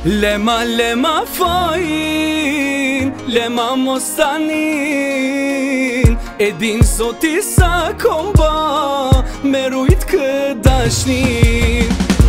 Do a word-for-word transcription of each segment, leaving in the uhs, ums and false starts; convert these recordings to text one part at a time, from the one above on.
Lema lema fajin, lema mostanin. E din zoti sa komba me rujt këtë dashnin.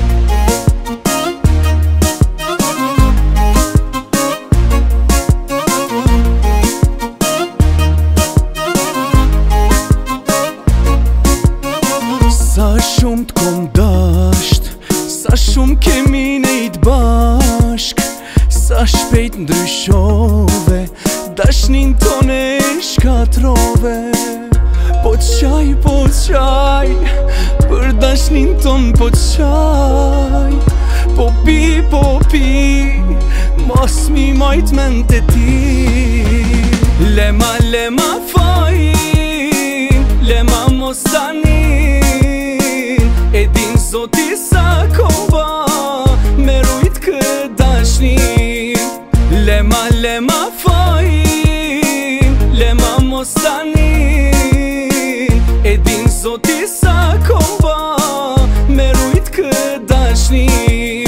Sa shumë t'kom dasht, sa shumë kemi nejt bashk, sa shpejt ndryshove, dashnin tone shkatrove. Po qaj, po qaj, për dashnin ton po qaj. Po pi, po pi, mos mi majt men të ti. Lema, lema fajin, lema mostanin. E din zoti sa komba me rujt këtë dashnin. Lema, lema fajin, lema mostanin. E din zoti sa komba me rujt këtë dashnin.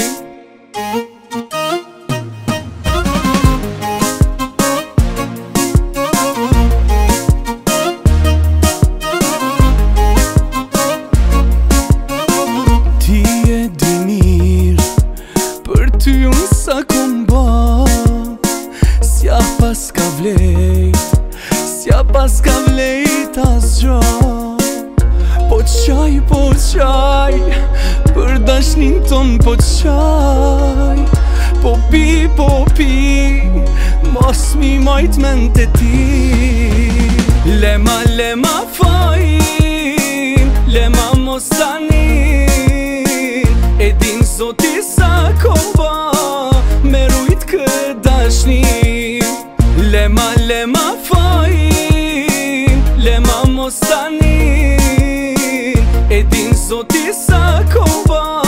Ty unë sa kom ba, s'ja pas ka vlejt, s'ja pas ka vlejt as gja. Po qaj, po qaj, për dashnin ton po qaj. Po pi, po pi, mos mi majt men të ti. Lema, lema fajin, lema mostanin. E din zoti sa komba me rujt këtë dashnin. Lema, lema fajin, lema mostanin. E din zoti sa komba